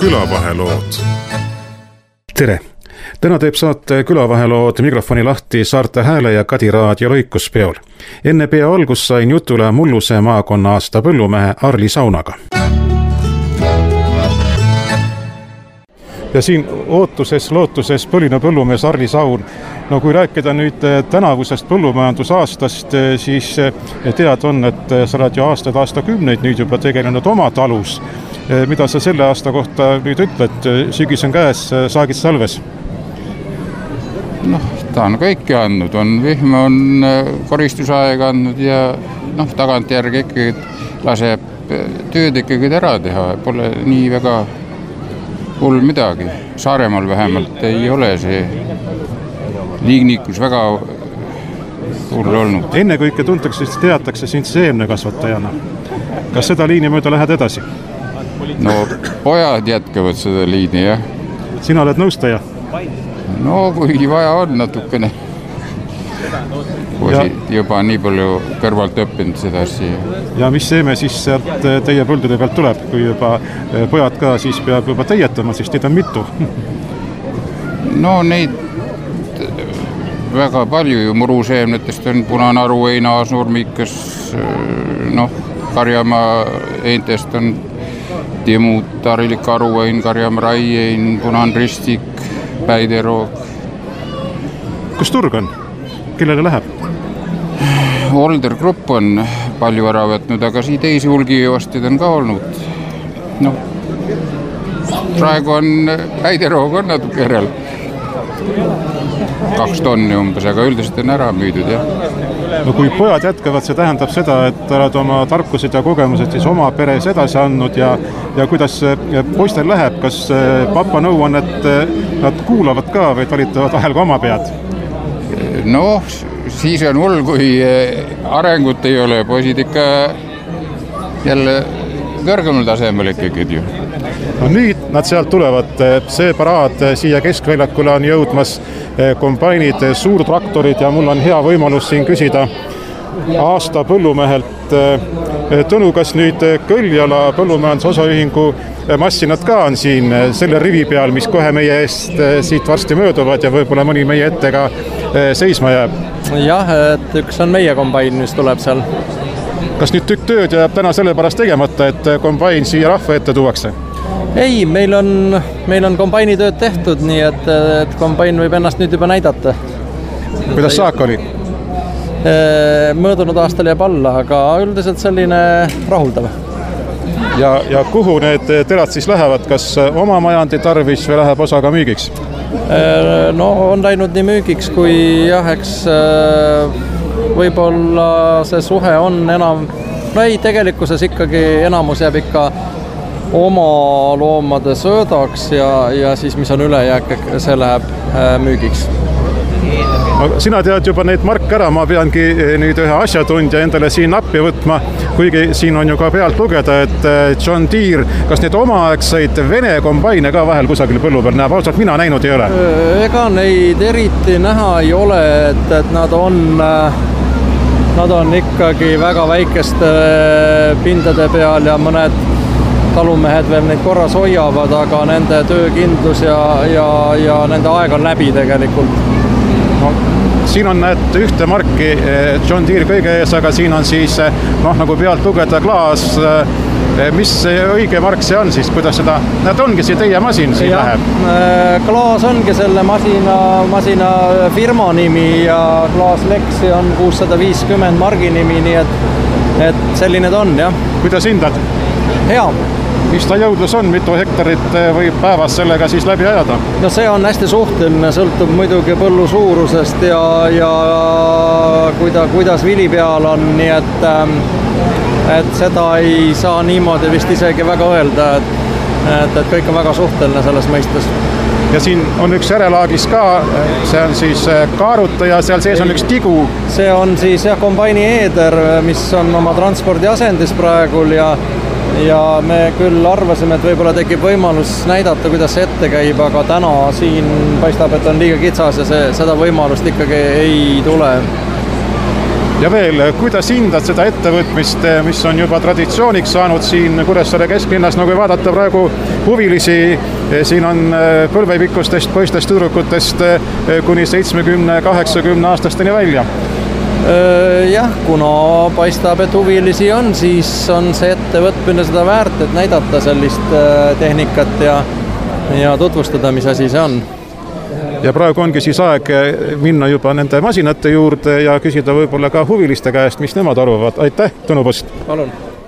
külavahelood. Tere! Täna teeb saate külavahelood mikrofoni lahti Saarte Hääle ja Kadi raadio lõikuspeol. Enne pea algus sain jutule Mulluse maakonna aasta põllumehe Arli Saunaga. Ja siin lootuses põline põllumees Arli Saun. No kui rääkida nüüd tänavusest põllumajandusaastast, siis tead on, et sa oled ju aastakümneid nüüd juba tegelenud oma talus. Mida sa selle aasta kohta nüüd ütled? Sügis on käes, saagid salves? Ta on kõike andnud, vihm on koristusaega andnud ja tagantjärgi ikkagi laseb tööd ikkagi ära teha. Pole nii väga hull midagi. Saaremaal vähemalt ei ole see liignikus väga hull olnud. Enne kui ikka teatakse sind seemnekasvatajana. Kas seda liini mööda lähed edasi? Pojad jätkavad seda liini, jah. Sina oled nõustaja? Kui vaja on natukene. Kui juba nii palju kõrvalt õppinud seda asja. Ja mis seeme siis sealt teie põldude pealt tuleb? Kui juba pojad ka, siis peab juba täietama, siis teid on mitu. Neid väga palju ju muruseemnetest on punane aruheina, aasnurmikas, Karjamaa eintest on timut, harilik aruhein, Karjamaa raiein, punan ristik, päideroog. Kus turg on? Kellele läheb? Older Grupp on palju ära võtnud, aga siin teisi hulgiostid on ka olnud. Praegu on päideroog on natuke järel. 2 tonni umbes, aga üldiselt on ära müüdud, jah. Kui pojad jätkavad, see tähendab seda, et oled oma tarkused ja kogemused siis oma peres edasi andnud ja kuidas poistel läheb? Kas papa nõu on, et nad kuulavad ka või talitavad vahel ka oma pead? Siis on hull, kui arengut ei ole. Poisid ikka jälle kõrgemal tasemel ikkagi ju. Nüüd nad sealt tulevad. See paraad siia keskväljakule on jõudmas kombainid, suurtraktorid ja mul on hea võimalus siin küsida aasta põllumehelt. Tõnu, kas nüüd Kõljala põllumajandusosaühingu massinad ka on siin selle rivi peal, mis kohe meie eest siit varsti mööduvad ja võib-olla mõni meie ette ka seisma jääb? Jah, et üks on meie kombain, mis tuleb seal. Kas nüüd tükk tööd jääb täna selle pärast tegemata, et kombain siia rahva ette tuuakse? Ei, meil on kombaini tööd tehtud, nii et kombain võib ennast nüüd juba näidata. Kuidas saak oli? Möödunud aastal jääb alla, aga üldiselt selline rahuldav. Ja kuhu need terad siis lähevad? Kas oma majandi tarvis või läheb osa ka müügiks? On läinud nii müügiks kui eks võib-olla see suhe on enam, ei tegelikkuses ikkagi enamus jääb ikka oma loomade söödaks ja siis mis on ülejääk, see läheb müügiks. Sina tead juba neid marke ära, ma peangi nüüd ühe asjatundja endale siin appi võtma, kuigi siin on ju ka pealt lugeda, et John Deere, kas need omaaegseid Vene kombaine ka vahel kusagil põllu peal näeb? Ausalt mina näinud ei ole. Ega neid eriti näha ei ole, et nad on ikkagi väga väikeste pindade peal ja mõned talumehed veel neid korras hoiavad, aga nende töökindlus ja nende aeg on läbi tegelikult. Siin on ühte marki John Deere kõige ees, aga siin on siis nagu pealt lugeda Klaas. Mis õige mark see on siis? Kuidas seda? Nad ongi see teie masin siin läheb? Klaas ongi selle masina firma nimi ja Klaas Lexi on 650 margi nimi, nii et selline ta on, jah. Kuidas hindad? Hea. Mis ta jõudlus on? Mitu hektarit võib päevas sellega siis läbi ajada? See on hästi suhteline, sõltub muidugi põllu suurusest ja kuidas vili peal on, nii et seda ei saa niimoodi vist isegi väga öelda, et kõik on väga suhteline selles mõistes. Ja siin on üks järelaagis ka, see on siis kaarutaja, seal sees on üks tigu. See on siis kombaini eeder, mis on oma transpordi asendis praegul ja me küll arvasime, et võib-olla tekib võimalus näidata, kuidas see ette käib, aga täna siin paistab, et on liiga kitsas ja seda võimalust ikkagi ei tule. Ja veel, kuidas hindad seda ettevõtmist, mis on juba traditsiooniks saanud siin Kuressaare kesklinnas, kui vaadata praegu huvilisi, siin on põlvepikkustest poistest tüdrukutest kuni 70-80 aastasteni välja? Jah, kuna paistab, et huvilisi on, siis on see ettevõtmine seda väärt, et näidata sellist tehnikat ja tutvustada, mis asi see on. Ja praegu ongi siis aeg minna juba nende masinate juurde ja küsida võib-olla ka huviliste käest, mis nemad arvavad. Aitäh, Tõnu Post! Palun!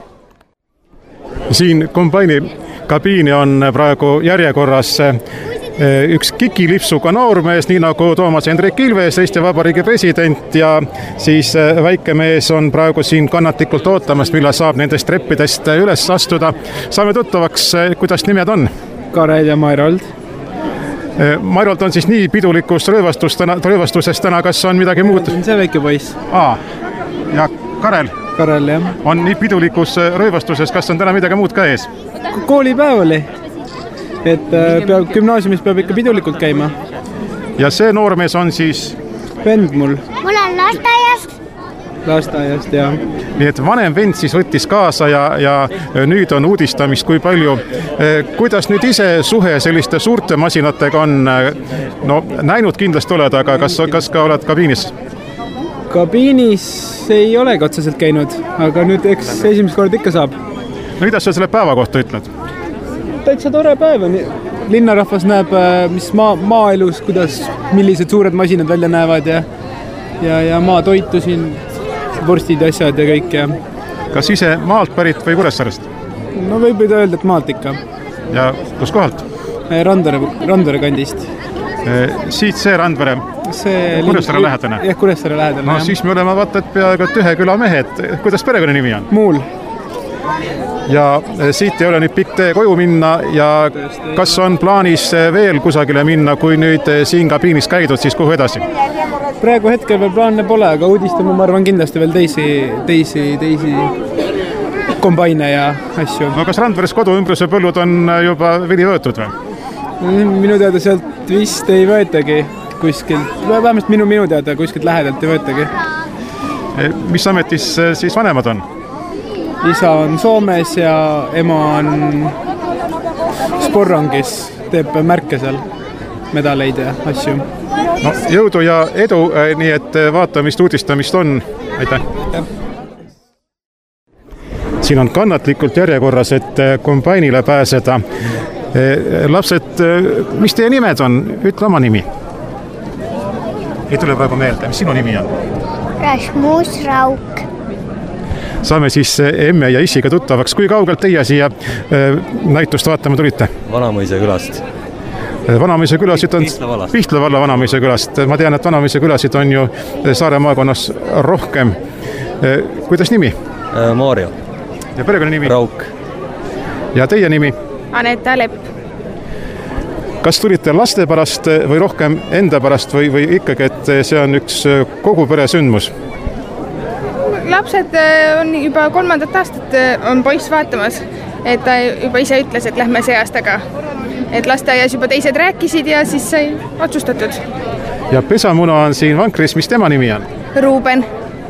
Siin kombaini kabiini on praegu järjekorras üks kikilipsuga noormees, nii nagu Toomas Hendrik Ilves, Eesti Vabariigi president, ja siis väike mees on praegu siin kannatlikult ootamast, millal saab nendest treppidest üles astuda. Saame tuttavaks, kuidas nimed on? Karel ja Mairold. Mairold on siis nii pidulikus rõivastusest täna, kas on midagi muud? See väike poiss. Ja Karel? Karel, jah. On nii pidulikus rõivastuses, kas on täna midagi muud ka ees? Koolipäev oli. Et gümnaasiumis peab ikka pidulikult käima. Ja see noormees on siis? Vend mul. Mul on lasteaiast. Lasteaiast, jah. Nii et vanem vend siis võttis kaasa ja nüüd on uudistamist kui palju. Kuidas nüüd ise suhe selliste suurte masinatega on? No näinud kindlasti oled, aga kas ka oled kabiinis? Kabiinis ei olegi otseselt käinud, aga nüüd eks esimest kord ikka saab. No mida sa selle päeva kohta ütled? Täitsa tore päev on. Linnarahvas näeb, mis maaelus, millised suured masinad välja näevad ja maatoitu siin, vorstid ja asjad ja kõik. Ja. Kas ise maalt pärit või Kuressaarest? No võib öelda, et maalt ikka. Ja kus kohalt? Randvere kandist. Siit see Randvere? Kuressaare lähedane? Jah, Kuressaare lähedane. No siis me oleme vaata, et peaaegu ühe küla mehed. Kuidas perekonna nimi on? Muul. Ja siit ei ole nüüd pikk tee koju minna ja kas on plaanis veel kusagile minna, kui nüüd siin kabiinis käidud, siis kuhu edasi? Praegu hetkel veel plaane pole, aga uudistame, ma arvan, kindlasti veel teisi kombaine ja asju. No kas Randveres kodu ümbruse põllud on juba vili võetud või? Minu teada sealt vist ei võetagi kuskilt, vähemalt minu teada kuskilt lähedalt ei võetagi. Mis ametis siis vanemad on? Isa on Soomes ja ema on Sporrangis, teeb märke seal, medaleid ja asju. No, jõudu ja edu, nii et vaatamist, uudistamist on. Aitäh! Ja. Siin on kannatlikult järjekorras, et kombainile pääseda. Lapsed, mis teie nimed on? Ütle oma nimi. Ei tule praegu meelde, mis sinu nimi on? Rasmus Rauk. Saame siis emme ja issiga tuttavaks. Kui kaugelt teie siia näitust vaatama tulite? Vanamõise külast. Vanamõise külasid on Pihtla valla Vanamõise külast. Ma tean, et Vanamõise külasid on ju Saare maakonnas rohkem. Kuidas nimi? Maarja. Ja perekonna nimi? Rauk. Ja teie nimi? Aneta Lepp. Kas tulite laste pärast või rohkem enda pärast või ikkagi, et see on üks kogu pere sündmus? Lapsed on juba 3. aastat on poiss vaatamas, et ta juba ise ütles, et lähme see aastaga. Et lasteaias juba teised rääkisid ja siis sai otsustatud. Ja pesamuna on siin vankris, mis tema nimi on? Ruuben.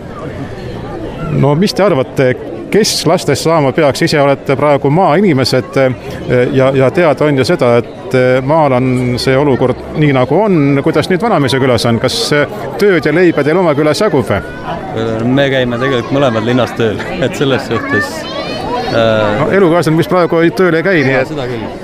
No mis te arvate, kes lastest saama peaks? Ise olete praegu maainimesed ja teada on ju seda, et maal on see olukord nii nagu on. Kuidas nüüd Vanamõise külas on? Kas tööd ja leiba teil oma külas jagub? Me käime tegelikult mõlemad linnas tööl, et selles suhtes... No, elukaaslane, mis praegu tööl ei käi, nii et... Seda küll.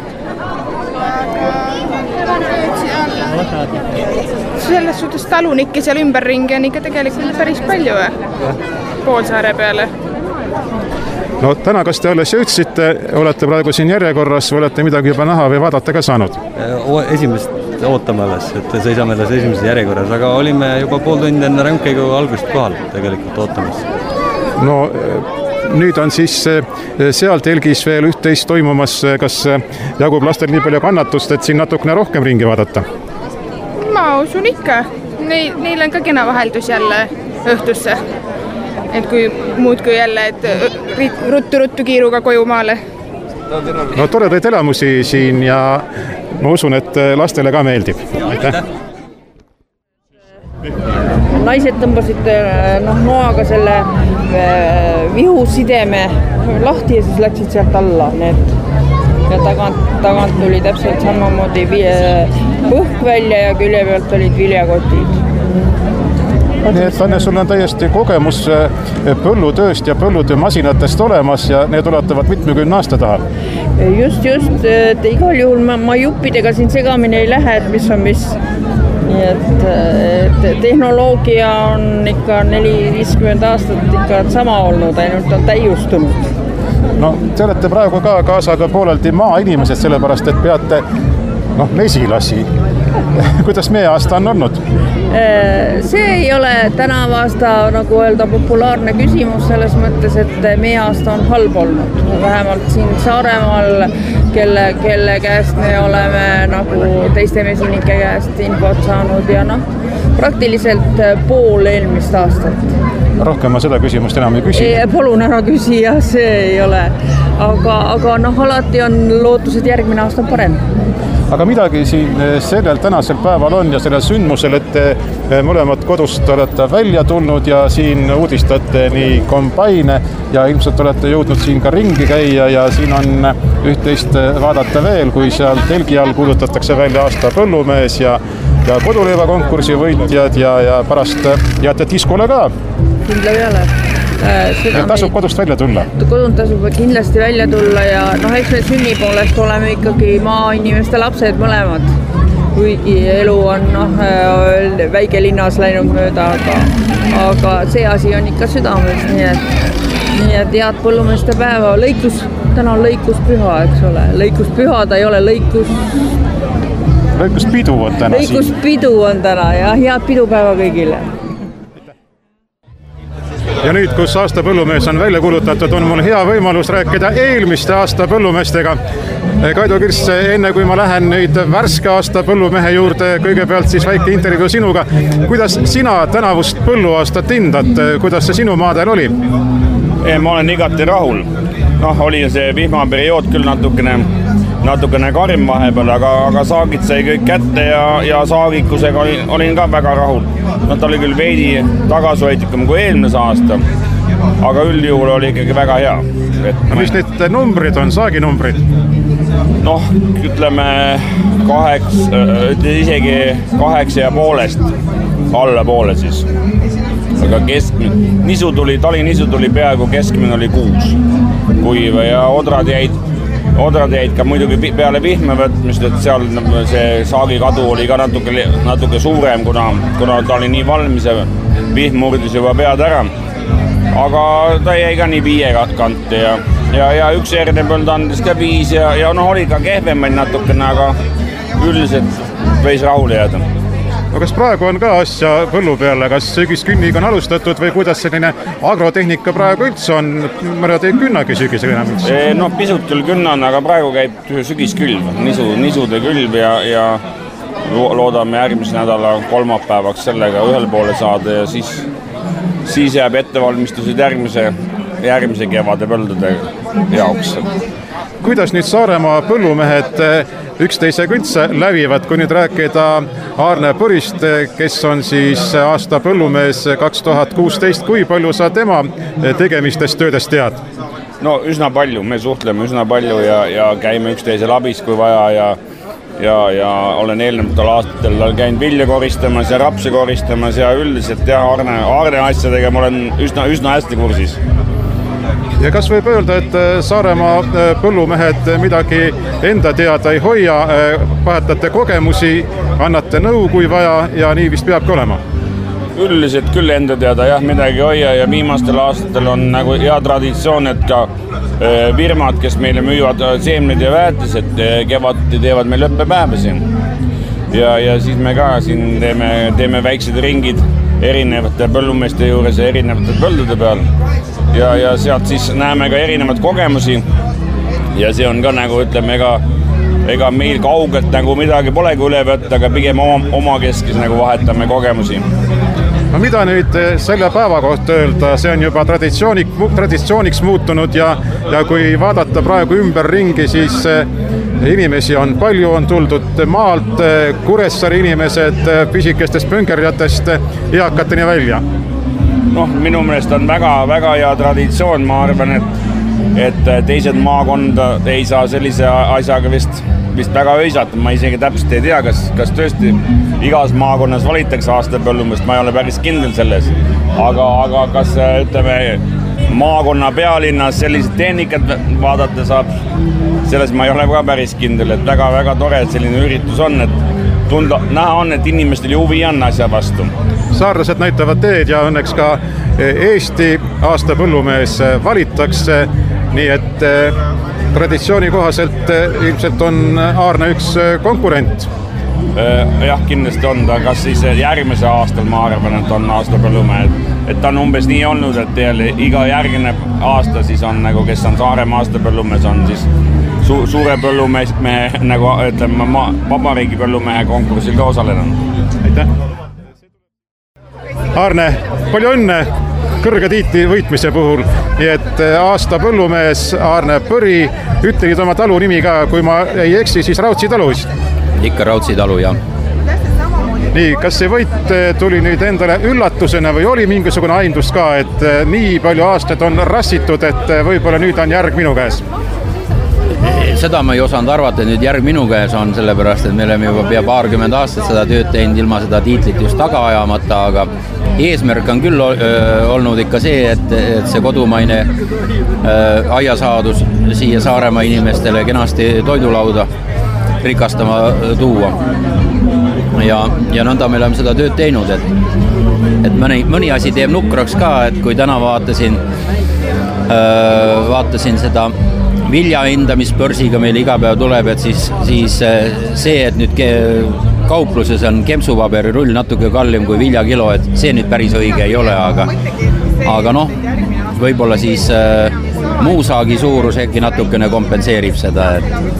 Selles suhtes talunikke seal ümberringi on ikka tegelikult päris palju Poolsaare peale. No täna, kas te alles jõudsite, olete praegu siin järjekorras või olete midagi juba näha või vaadata ka saanud? Esimest ootame alles, et seisame alles esimeses järjekorras, aga olime juba pool tundi enne ränkäigu algust kohal tegelikult ootamas. No nüüd on siis seal telgis veel üht-teist toimumas, kas jagub lastel nii palju kannatust, et siin natukene rohkem ringi vaadata? Ma usun ikka. Neil on ka kena vaheldus jälle õhtusse. Et kui muud kui jälle, et ruttu kiiruga koju maale. No toredaid elamusi siin ja ma usun, et lastele ka meeldib. Aitäh! naised tõmbasid noaga selle vihusideme lahti ja siis läksid sealt alla need. Ja tagant tuli täpselt samamoodi põhk välja ja külje pealt olid viljakotid. Nii et Anne, sul on täiesti kogemus põllutööst ja põllutöömasinatest olemas ja need ulatavad mitmekümne aasta taha. Just, et igal juhul ma juppidega siin segamini ei lähe, et mis on mis. Nii et tehnoloogia on ikka 4-50 aastat ikka sama olnud, ainult on täiustunud. No, te olete praegu ka kaasaga pooleldi maainimesed, sellepärast, et peate mesilasi. Kuidas meie aasta on olnud? See ei ole tänav aasta, nagu öelda, populaarne küsimus selles mõttes, et meie aasta on halb olnud. Vähemalt siin Saaremaal, kelle käest me oleme nagu teiste mesinike käest infot saanud ja praktiliselt pool eelmist aastat. Rohkem ma seda küsimust enam ei küsi. Palun ära küsi, jah, see ei ole. Aga alati on lootus, et järgmine aasta on parem. Aga midagi siin sellel tänasel päeval on ja sellel sündmusel, et mõlemad kodust olete välja tulnud ja siin uudistate nii kombaine ja ilmselt olete jõudnud siin ka ringi käia ja siin on üht-teist vaadata veel, kui seal telgi all kuulutatakse välja aasta põllumees ja koduleiva konkursi võitjad ja pärast jääte diskole ka. Kindla peale. Tasub kodust välja tulla? Kodust tasub kindlasti välja tulla ja eks me sünni poolest oleme ikkagi maainimeste lapsed mõlemad. Kuigi elu on väike linnas läinud mööda, aga see asi on ikka südames, nii et head põllumeeste päeva. Täna on lõikuspüha, eks ole. Lõikuspüha, ta ei ole lõikuspidu on täna siin. Lõikuspidu on täna ja head pidupäeva kõigile. Ja nüüd, kus aasta põllumees on välja kuulutatud, on mul hea võimalus rääkida eelmiste aasta põllumeestega. Kaido Kirss, enne kui ma lähen nüüd värske aasta põllumehe juurde, kõigepealt siis väike intervjuu sinuga. Kuidas sina tänavust põlluaastat hindad? Kuidas see sinu maadel oli? Ma olen igati rahul. Oli see vihmaperiood küll natukene karim vahepeal, aga saagid sai kõik kätte ja saagikusega olin ka väga rahul. Ta oli küll veidi tagasihoidlikum kui eelmise aasta, aga üldjuhul oli ikkagi väga hea. Mis need numbrid on, saaginumbrid? Ütleme isegi 8,5 alla poole siis. Aga talinisu tuli peaaegu keskmine oli 6 kuiva ja odrad jäid ka muidugi peale vihme võtmist, et seal see saagikadu oli ka natuke suurem, kuna ta oli nii valmis ja vihm murdis juba pead ära. Aga ta jäi ka nii 5 kanti ja üks järgne põld andis ka 5 ja oli ka kehvemaid natukene, aga üldiselt võis rahule jääda. Kas praegu on ka asja põllu peale, kas sügiskünniga on alustatud või kuidas selline agrotehnika praegu üldse on? Ma tein künnagi sügisega enam üldse. Pisut küll künnan, aga praegu käib sügiskülv, nisude külv ja loodame järgmise nädala kolmapäevaks sellega ühel poole saada ja siis jääb ettevalmistused järgmise kevade põldude jaoks. Kuidas nüüd Saaremaa põllumehed üksteisega üldse lävivad, kui nüüd rääkida Aarne Põrist, kes on siis aasta põllumees 2016, kui palju sa tema tegemistest töödest tead? Üsna palju, me suhtleme üsna palju ja käime üksteisel abis, kui vaja ja olen eelnevatel aastatel käinud vilja koristamas ja rapsi koristamas ja üldiselt Aarne asjadega ma olen üsna hästi kursis. Ja kas võib öelda, et Saaremaa põllumehed midagi enda teada ei hoia, vahetate kogemusi, annate nõu kui vaja ja nii vist peabki olema? Üldiselt küll enda teada midagi hoia ja viimastel aastatel on nagu hea traditsioon, et ka firmad, kes meile müüvad seemned ja väetised, kevadti teevad meil õppepäeva siin. Ja siis me ka siin teeme väiksed ringid erinevate põllumeeste juures ja erinevate põldude peal. Ja sealt siis näeme ka erinevad kogemusi ja see on ka nagu ütleme, ega meil kaugelt nagu midagi polegi üle võtta, aga pigem omakeskis nagu vahetame kogemusi. Mida nüüd selle päeva kohta öelda, see on juba traditsiooniks muutunud ja kui vaadata praegu ümber ringi, siis inimesi on palju, on tuldud maalt, Kuressaare inimesed pisikestest püngerjatest eakateni välja. Minu meelest on väga hea traditsioon, ma arvan, et teised maakonnad ei saa sellise asjaga vist väga öisata, ma isegi täpselt ei tea, kas tõesti igas maakonnas valitakse aasta põllumeest, ma ei ole päris kindel selles, aga kas ütleme maakonna pealinnas sellised tehnikat vaadata saab, selles ma ei ole ka päris kindel, et väga tore, et selline üritus on, et näha on, et inimestel huvi on asja vastu. Saarlased näitavad teed ja õnneks ka Eesti aasta põllumees valitakse, nii et traditsiooni kohaselt ilmselt on Aarne üks konkurent. Jah, kindlasti on ta, kas siis järgmise aastal ma arvan, et on aasta põllumehed. Et ta on umbes nii olnud, et iga järgine aasta siis on, nagu kes on Saaremaa aasta põllumees, on siis suure põllumehe, nagu ütleme, vabariigi põllumehe konkursil ka osalenud. Aitäh! Aarne, palju õnne kõrge tiitli võitmise puhul, nii et aasta põllumees Aarne Põri, ütle nüüd oma talu nimi ka, kui ma ei eksi, siis Raudsi talu vist? Ikka Raudsi talu, jah. Nii, kas see võit tuli nüüd endale üllatusena või oli mingisugune aimdus ka, et nii palju aastaid on rassitud, et võib-olla nüüd on järg minu käes? Seda ma ei osanud arvata, et nüüd järg minu käes on, sellepärast, et me oleme juba pea paarkümmend aastat seda tööd teinud ilma seda tiitlit just taga ajamata, aga eesmärk on küll olnud ikka see, et see kodumaine aiasaadus siia Saaremaa inimestele kenasti toidulauda rikastama tuua. Ja nõnda me oleme seda tööd teinud, et mõni asi teeb nukraks ka, et kui täna vaatasin seda vilja hinda, mis börsiga meil iga päev tuleb, et siis see, et nüüd kaupluses on kempsupaberi rull natuke kallim kui viljakilo, et see nüüd päris õige ei ole, aga võib-olla siis muusaagi suurus äkki natukene kompenseerib seda,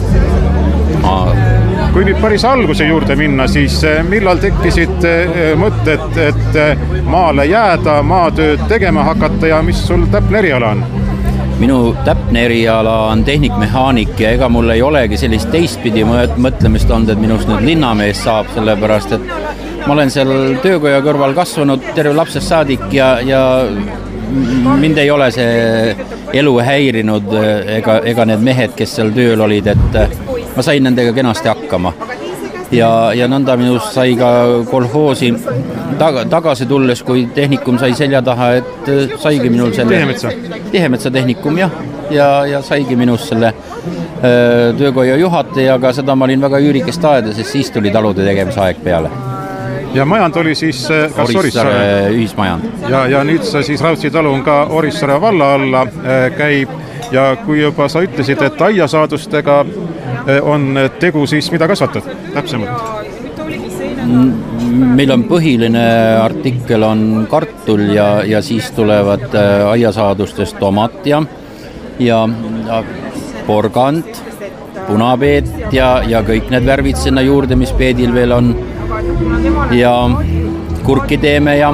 Kui nüüd päris alguse juurde minna, siis millal tekkisid mõtted, et maale jääda, maatööd tegema hakata ja mis sul täpne eriala on? Minu täpne eriala on tehnikmehaanik ja ega mul ei olegi sellist teistpidi mõtlemist olnud, et minust nüüd linnamees saab, sellepärast, et ma olen seal töökoja kõrval kasvanud terve lapsest saadik ja mind ei ole see elu häirinud ega need mehed, kes seal tööl olid, et ma sain nendega kenasti hakkama. Ja nõnda minust sai ka kolhoosi tagasi tulles, kui tehnikum sai selja taha, et saigi minul selle Tihemetsa tehnikum, ja saigi minust selle töökoja juhataja, aga seda ma olin väga üürikest aeda, sest siis tuli talude tegemise aeg peale. Ja majand oli siis kas Orissaare ühismajand. Ja nüüd sa siis Raudsi talu on ka Orissaare valla alla käib ja kui juba sa ütlesid, et aiasaadustega on tegu, siis mida kasvatad täpsemalt? Meil on põhiline artikkel on kartul ja siis tulevad aiasaadustest tomat ja porgand, punapeet ja kõik need värvid sinna juurde, mis peedil veel on. Ja kurki teeme ja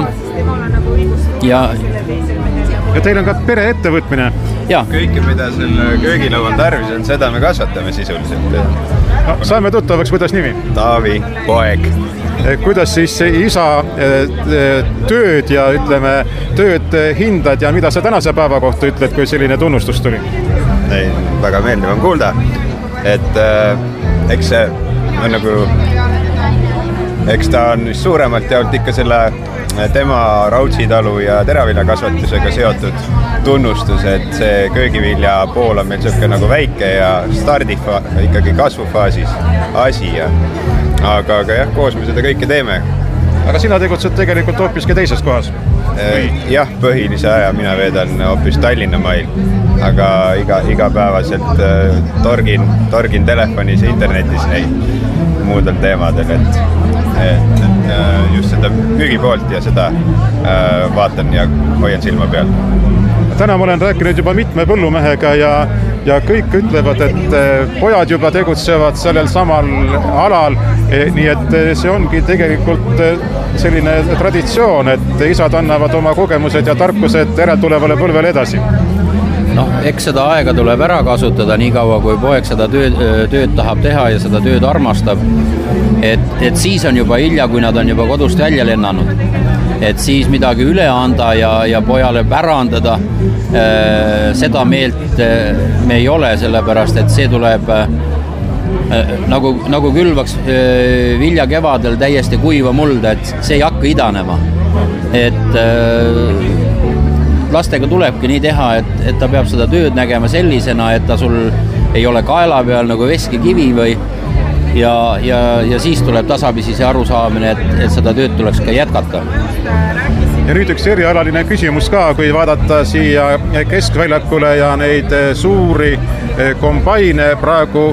teil on ka pereettevõtmine? Kõike, mida selle köögilõu on tarvis, on seda me kasvatame sisuliselt. Saame tuttavaks, kuidas nimi? Taavi, poeg. Kuidas siis isa tööd ja ütleme, tööd hindad ja mida sa tänase päeva kohta ütled, kui selline tunnustus tuli? Väga meeldiv on kuulda, et eks see on nagu, eks ta on suuremalt jaolt ikka selle tema Raudsi talu ja teraviljakasvatusega seotud tunnustus, et see köögivilja pool on meil selline nagu väike ja ikkagi kasvufaasis asi. Aga jah, koos me seda kõike teeme. Aga sina tegutsed tegelikult hoopiski teises kohas? Jah, põhilise aja mina veedan hoopis Tallinna mail, aga igapäevaselt torgin telefonis ja internetis neid muudel teemadel, et just seda müügipoolt ja seda vaatan ja hoian silma peal. Täna ma olen rääkinud juba mitme põllumehega ja kõik ütlevad, et pojad juba tegutsevad sellel samal alal, nii et see ongi tegelikult selline traditsioon, et isad annavad oma kogemused ja tarkused järeltulevale põlvele edasi. noh, eks seda aega tuleb ära kasutada nii kaua, kui poeg seda tööd tahab teha ja seda tööd armastab. Et siis on juba hilja, kui nad on juba kodust välja lennanud. Et siis midagi üle anda ja pojale pärandada, seda meelt me ei ole, sellepärast, et see tuleb nagu külvaks vilja kevadel täiesti kuiva mulda, et see ei hakka idanema. Et lastega tulebki nii teha, et ta peab seda tööd nägema sellisena, et ta sul ei ole kaela peal nagu veskikivi või ja siis tuleb tasapisi see arusaamine, et seda tööd tuleks ka jätkata. Ja nüüd üks erialaline küsimus ka, kui vaadata siia keskväljakule ja neid suuri kombaine praegu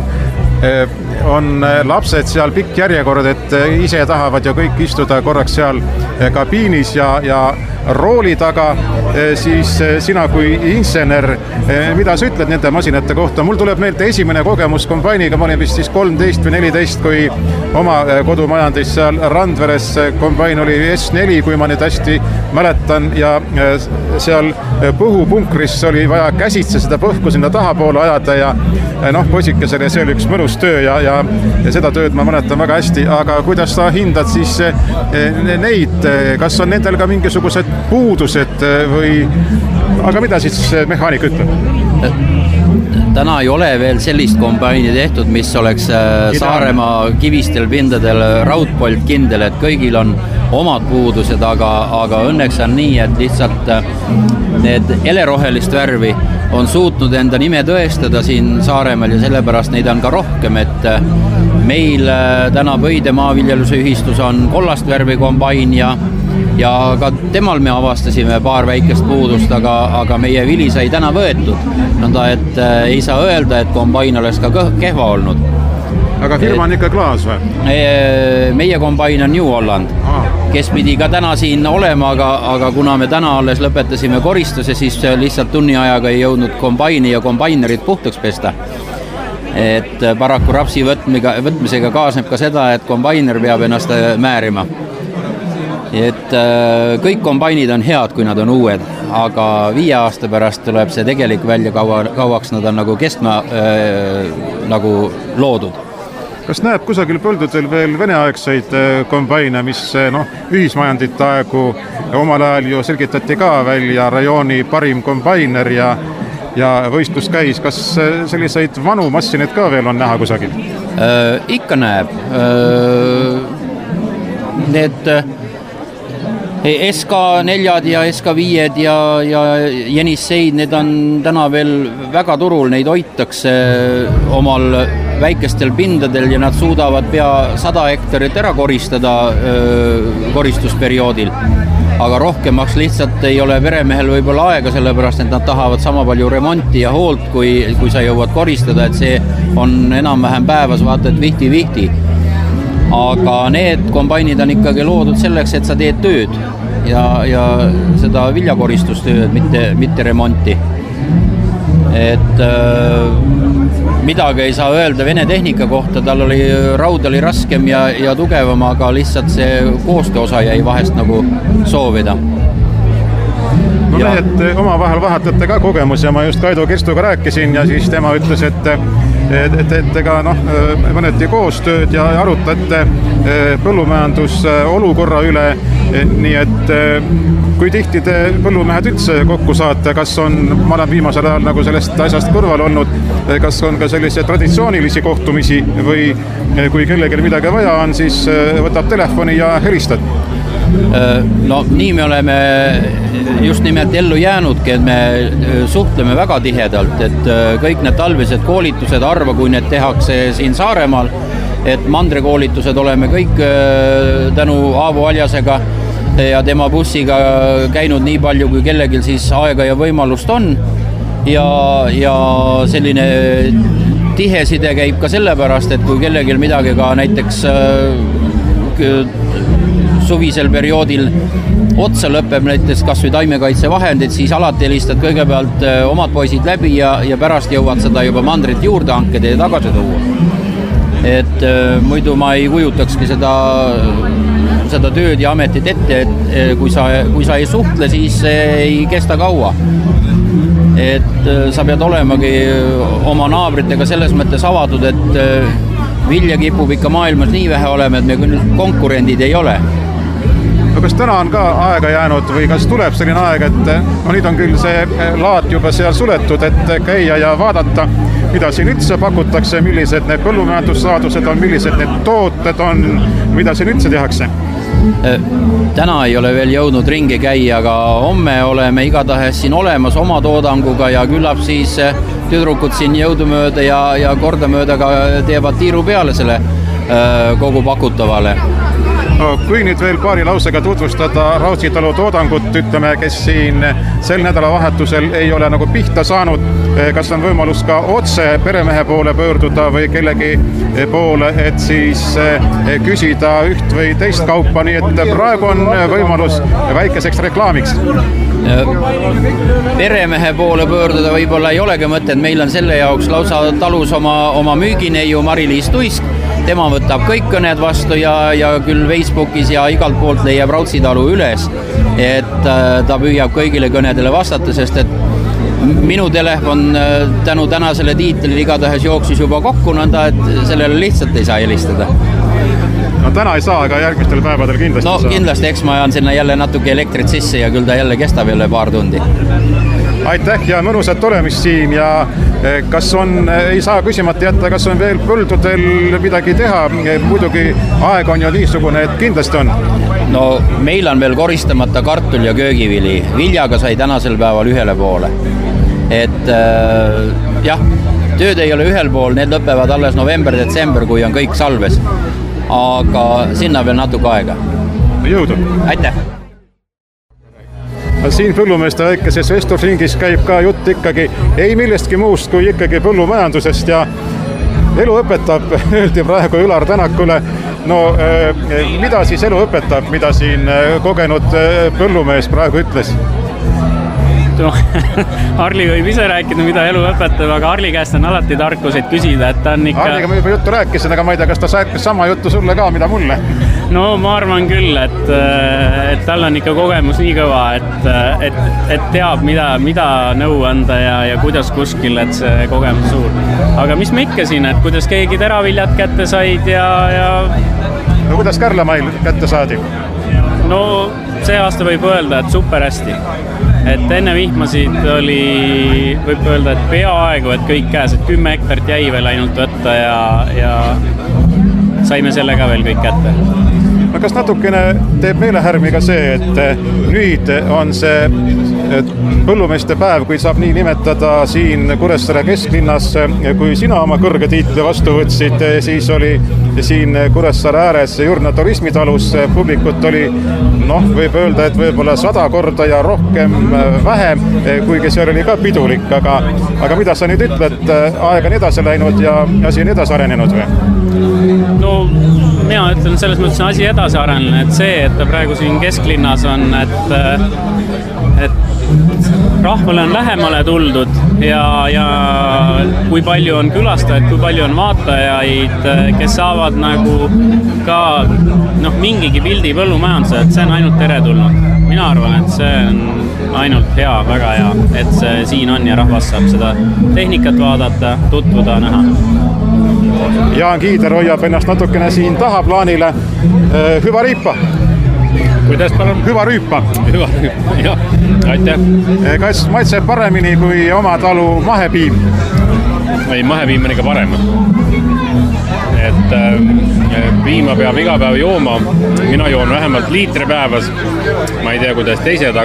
on lapsed seal pikk järjekord, et ise tahavad ju kõik istuda korraks seal kabiinis ja rooli taga, siis sina kui insener, mida sa ütled nende masinate kohta? Mul tuleb meelde esimene kogemus kombainiga, ma olin vist siis 13 või 14, kui oma kodumajandis seal Randveres kombain oli S4, kui ma nüüd hästi mäletan, ja seal põhupunkris oli vaja käsitse seda põhku sinna tahapoole ajada ja poisikesele see oli üks mõnus töö ja seda tööd ma mäletan väga hästi, aga kuidas sa hindad siis neid, kas on nendel ka mingisugused puudused või, aga mida siis mehaanik ütleb? Täna ei ole veel sellist kombaini tehtud, mis oleks Saaremaa kivistel pindadel raudpolt kindel, et kõigil on omad puudused, aga õnneks on nii, et lihtsalt need helerohelist värvi on suutnud enda nime tõestada siin Saaremaal ja sellepärast neid on ka rohkem, et meil täna Pöide maaviljeluse ühistus on kollast värvi kombain ja ka temal me avastasime paar väikest puudust, aga meie vili sai täna võetud. Nõnda, et ei saa öelda, et kombain oleks ka kehva olnud. Aga firma on ikka Klaas või? Meie kombain on New Holland, kes pidi ka täna siin olema, aga kuna me täna alles lõpetasime koristuse, siis lihtsalt tunni ajaga ei jõudnud kombaini ja kombainerid puhtaks pesta. Et paraku rapsi võtmisega kaasneb ka seda, et kombainer peab ennast määrima. Et kõik kombainid on head, kui nad on uued, aga 5 aasta pärast tuleb see tegelik välja, kauaks nad on nagu kestma nagu loodud. Kas näeb kusagil põldudel veel veneaegseid kombaine, mis ühismajandite aegu omal ajal ju selgitati ka välja rajooni parim kombainer ja võistlus käis. Kas selliseid vanu massineid ka veel on näha kusagil? Ikka näeb. Need SK4 ja SK5 ja Jenisseid, need on täna veel väga turul, neid hoitakse omal väikestel pindadel ja nad suudavad pea 100 hektarit ära koristada koristusperioodil. Aga rohkemaks lihtsalt ei ole peremehel võib-olla aega, sellepärast et nad tahavad sama palju remonti ja hoolt, kui sa jõuad koristada, et see on enam-vähem päevas, vaata, et vihti. Aga need kombainid on ikkagi loodud selleks, et sa teed tööd ja seda viljakoristustööd, mitte remonti. Et midagi ei saa öelda Vene tehnika kohta, tal oli raud oli raskem ja tugevam, aga lihtsalt see koostööosa jäi vahest nagu soovida. No mehed omavahel vahetate ka kogemus ja ma just Kaido Kirstuga rääkisin ja siis tema ütles, et ega mõneti koostööd ja arutate põllumajandusolukorra üle, nii et kui tihti te põllumehed üldse kokku saate, kas on, ma olen viimasel ajal nagu sellest asjast kõrval olnud, kas on ka sellise traditsioonilisi kohtumisi või kui kellelgi midagi vaja on, siis võtab telefoni ja helistad? No nii me oleme just nimelt ellu jäänudki, et me suhtleme väga tihedalt, et kõik need talvised koolitused, arva kui need tehakse siin Saaremaal, et mandrekoolitused oleme kõik tänu Aavo Aljasega ja tema bussiga käinud nii palju, kui kellelgi siis aega ja võimalust on ja selline tiheside käib ka sellepärast, et kui kellelgi midagi ka näiteks suvisel perioodil otsa lõpeb näiteks kas või taimekaitsevahendid, siis alati helistad kõigepealt omad poisid läbi ja pärast jõuad seda juba mandrit juurde hankeda ja tagasi tuua. Et muidu ma ei kujutakski seda tööd ja ametit ette, et kui sa ei suhtle, siis ei kesta kaua. et sa pead olemagi oma naabritega selles mõttes avatud, et vilja kipub ikka maailmas nii vähe olema, et me küll konkurendid ei ole. No kas täna on ka aega jäänud või kas tuleb selline aeg, et nüüd on küll see laat juba seal suletud, et käia ja vaadata, mida siin üldse pakutakse, millised need põllumajandussaadused on, millised need tooted on, mida siin üldse tehakse? Täna ei ole veel jõudnud ringi käia, aga homme oleme igatahes siin olemas oma toodanguga ja küllap siis tüdrukud siin jõudumööda ja kordamööda ka teevad tiiru peale selle kogu pakutavale. No, kui nüüd veel paari lausega tutvustada Raudsitalu toodangut, ütleme, kes siin sel nädalavahetusel ei ole nagu pihta saanud, kas on võimalus ka otse peremehe poole pöörduda või kellegi poole, et siis küsida üht või teist kaupa, nii et praegu on võimalus väikeseks reklaamiks. Peremehe poole pöörduda võib-olla ei olegi mõtet, meil on selle jaoks lausa talus oma müügineiu Mari-Liis Tuisk, tema võtab kõik kõned vastu ja küll Facebookis ja igalt poolt leiab Raudsitalu üles, et ta püüab kõigile kõnedele vastata, sest et minu telefon tänu tänasele tiitlile igatahes jooksis juba kokku, nõnda et sellele lihtsalt ei saa helistada. No täna ei saa, aga järgmistel päevadel kindlasti saa. Kindlasti, eks ma ajan sinna jälle natuke elektrit sisse ja küll ta jälle kestab jälle paar tundi. Aitäh ja mõnusat olemist siin ja kas on, ei saa küsimata jätta, kas on veel põldudel midagi teha, muidugi aeg on ju niisugune, et kindlasti on. No meil on veel koristamata kartul ja köögivili, viljaga sai tänasel päeval ühele poole, et jah, tööd ei ole ühel pool, need lõpevad alles november-detsember, kui on kõik salves, aga sinna veel natuke aega. Jõudu! Aitäh! Siin põllumeeste väikeses vestlusringis käib ka jutt ikkagi ei millestki muust kui ikkagi põllumajandusest ja elu õpetab, öeldi praegu Ülar Tänakule. No mida siis elu õpetab, mida siin kogenud põllumees praegu ütles? No, Harli võib ise rääkida, mida elu õpetab, aga Harli käest on alati tarkuseid küsida, et ta on ikka... Harliga ma juba juttu rääkisin, aga ma ei tea, kas ta rääkis sama juttu sulle ka, mida mulle? No ma arvan küll, et tal on ikka kogemus nii kõva, et teab, mida nõu anda ja kuidas kuskil, et see kogemus suur. Aga mis me ikka siin, et kuidas keegi teraviljad kätte said ja... No kuidas Kärlemail kätte saadi? No see aasta võib öelda, et super hästi. Et enne vihmasid oli, võib öelda, et peaaegu, et kõik käes, et 10 hektarit jäi veel ainult võtta ja saime selle ka veel kõik kätte. No kas natukene teeb meelehärmi ka see, et nüüd on see põllumeeste päev, kui saab nii nimetada siin Kuressaare kesklinnas, kui sina oma kõrge tiitli vastu võtsid, siis oli siin Kuressaare ääres Jurna turismitalus, publikut oli, võib öelda, et võib-olla 100 korda ja rohkem vähem, kuigi see oli ka pidulik, aga mida sa nüüd ütled, aeg on edasi läinud ja asi on edasi arenenud või? No mina ütlen, selles mõttes on asi edasi arenenud, et see, et ta praegu siin kesklinnas on, et rahvale on lähemale tuldud ja kui palju on külastajaid, kui palju on vaatajaid, kes saavad nagu ka mingigi pildi põllumajanduse, et see on ainult teretulnud. Mina arvan, et see on ainult hea, väga hea, et see siin on ja rahvas saab seda tehnikat vaadata, tutvuda, näha. Jaan Kiider hoiab ennast natukene siin taha plaanile. Hüva riipa! Kuidas palun? Hüva rüüpa! Hüva rüüpa, jah. Aitäh! Kas maitseb paremini kui oma talu mahepiim? Ei, mahepiim on ikka parem. Et piima peab iga päev jooma. Mina joon vähemalt liitri päevas. Ma ei tea, kuidas teised,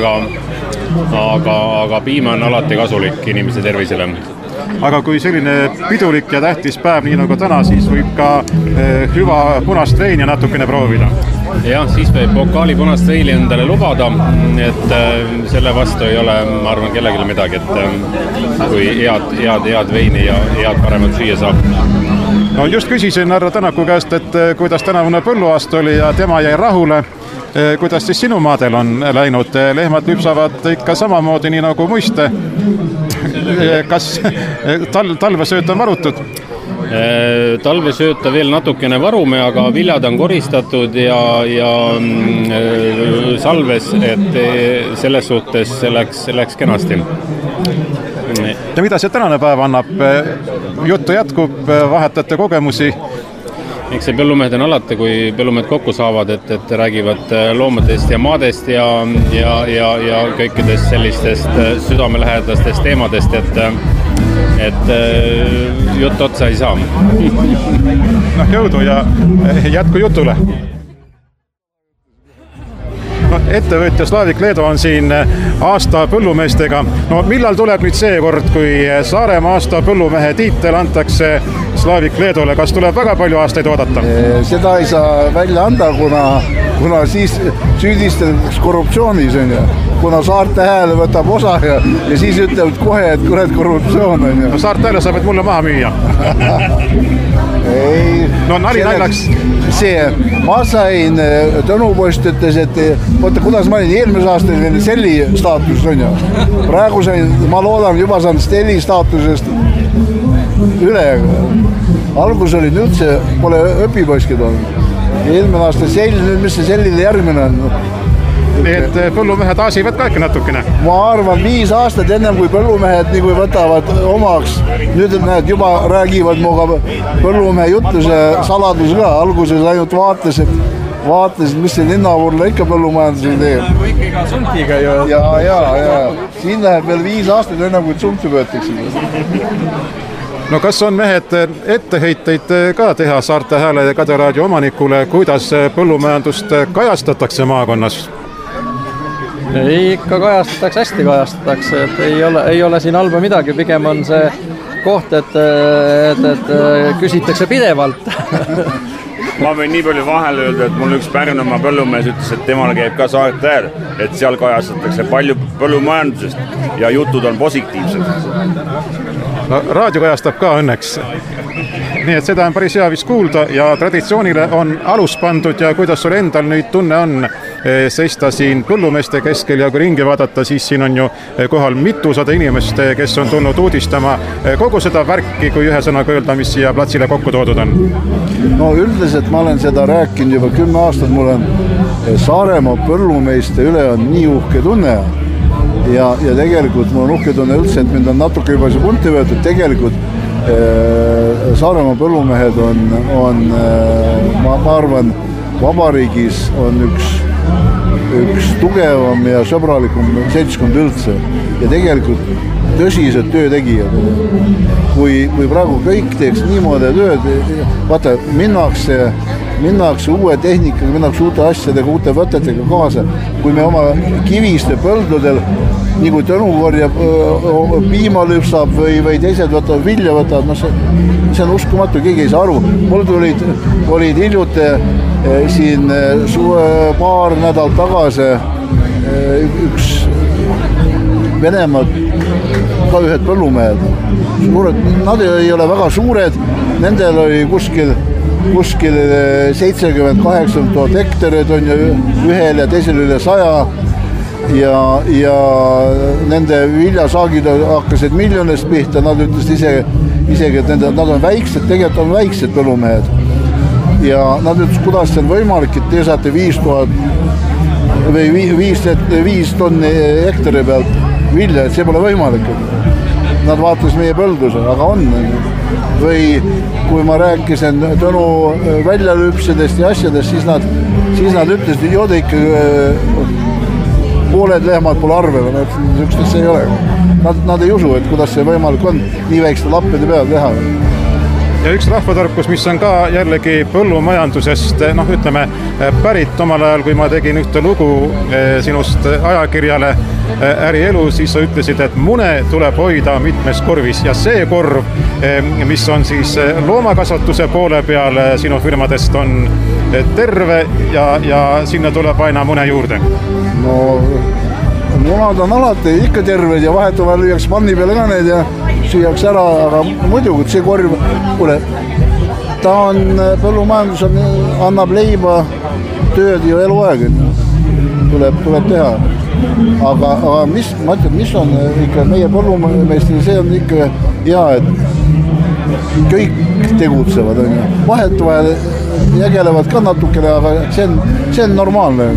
aga piima on alati kasulik inimese tervisele. Aga kui selline pidulik ja tähtis päev, nii nagu täna, siis võib ka hüva punast veini natukene proovida. Jah, siis võib pokaali punast veini endale lubada, et selle vastu ei ole, ma arvan, kellelegi midagi, et kui head veini ja head paremat süüa saab. No just küsisin härra Tänaku käest, et kuidas tänavune põlluaasta oli ja tema jäi rahule. Kuidas siis sinu maadel on läinud? Lehmad lüpsavad ikka samamoodi nii nagu muiste. Kas talvesööt on varutud? Talvesööta veel natukene varume, aga viljad on koristatud ja salves, et selles suhtes läks kenasti. Ja mida see tänane päev annab? Juttu jätkub, vahetate kogemusi? Eks see põllumehed on alati, kui põllumehed kokku saavad, et räägivad loomadest ja maadest ja kõikidest sellistest südamelähedastest teemadest, et jutt otsa ei saa. Jõudu ja jätku jutule! Ettevõtja Slavik Leedo on siin aasta põllumeestega. Millal tuleb nüüd see kord, kui Saaremaa aasta põllumehe tiitel antakse Slavik Leedole? Kas tuleb väga palju aastaid oodata? Seda ei saa välja anda, kuna siis süüdistatakse korruptsioonis, kuna Saarte Hääl võtab osa ja siis ütlevad kohe, et kurat korruptsioon on. Saarte Hääle saab, et mulle maha müüa. Ei. Nali naljaks. Ma sain, Tõnupost ütles, et võtta, kuidas ma olin eelmise aastal selli staatus on ju. Praegu sain, ma loodan, juba saan Stelli staatusest üle. Algus oli üldse, pole õpipoiskid olnud. Eelmine aasta sell, nüüd mis see sellile järgmine on? Nii et põllumehed aasivad ka ikka natukene? Ma arvan 5 aastat ennem kui põllumehed nii kui võtavad omaks. Nüüd need juba räägivad muga põllumehe jutluse saladus ka. Alguses ainult vaatasid, mis see linnavuurle ikka põllumajandusel teeb. Kõik iga sumtiga ju. Ja. Siin läheb veel 5 aastat ennem kui sumti võetakse. No kas on mehed etteheiteid ka teha Saarte Hääle ja Kaderaadio omanikule, kuidas põllumajandust kajastatakse maakonnas? Ikka kajastatakse, hästi kajastatakse, et ei ole siin halba midagi, pigem on see koht, et küsitakse pidevalt. Ma võin nii palju vahele öelda, et mul üks Pärnumaa põllumees ütles, et temal käib ka Saarte Hääl, et seal kajastatakse palju põllumajandusest ja jutud on positiivsed. No, raadio kajastab ka õnneks. Nii et seda on päris hea vist kuulda ja traditsioonile on alus pandud ja kuidas sul endal nüüd tunne on seista siin põllumeeste keskel ja kui ringi vaadata, siis siin on ju kohal mitusada inimest, kes on tulnud uudistama kogu seda värki, kui ühe sõnaga öelda, mis siia platsile kokku toodud on. No üldiselt ma olen seda rääkinud juba 10 aastat, mul on Saaremaa põllumeeste üle on nii uhke tunne ja tegelikult mul on uhke tunne üldse, et mind on natuke juba see punti võetud, tegelikult Saaremaa põllumehed on ma arvan, vabariigis on üks tugevam ja sõbralikum seltskond üldse ja tegelikult tõsised töötegijad. Kui praegu kõik teeks niimoodi tööd, vaata, minnakse uue tehnikaga, minnakse uute asjadega, uute võtetega kaasa. Kui me oma kiviste põldudel, nii kui Tõnu korjab, piima lüpsab või teised võtavad, vilja võtavad, see on uskumatu, keegi ei saa aru. Mul olid hiljuti siin paar nädal tagasi üks Venemaad ka ühed põllumehed. Nad ei ole väga suured, nendel oli kuskil 70-80 000 hektareid on ju ühel ja teisel üle 100 ja nende viljasaagid hakkasid miljonist pihta, nad ütlesid isegi, et nad on väiksed, tegelikult on väiksed põllumehed ja nad ütlesid, kuidas see on võimalik, et te saate 5000 või 5 tonni hektari pealt vilja, et see pole võimalik. Nad vaatasid meie põlduse, aga on. Või kui ma rääkisin Tõnu väljalüpsidest ja asjadest, siis nad ütlesid, et joode ikka pooled lehmad pole arvele, niisugustest see ei ole. Nad ei usu, et kuidas see võimalik on nii väikeste lappide peal teha. Ja üks rahvatarkus, mis on ka jällegi põllumajandusest, ütleme, pärit omal ajal, kui ma tegin ühte lugu sinust ajakirjale Ärielu, siis sa ütlesid, et mune tuleb hoida mitmes korvis ja see korv, mis on siis loomakasvatuse poole peal sinu firmadest, on terve ja sinna tuleb aina mune juurde. No, munad on alati ikka terved ja vahetuvahel lüüaks panni peale ka need ja süüaks ära, aga muidugi see korv, ta on, põllumajandus annab leiba, tööd ju eluaeg, tuleb teha. Aga ma ütlen, mis on ikka meie põllumeestel, see on ikka hea, et kõik tegutsevad, vahetuvahel jägelevad ka natukene, aga see on normaalne,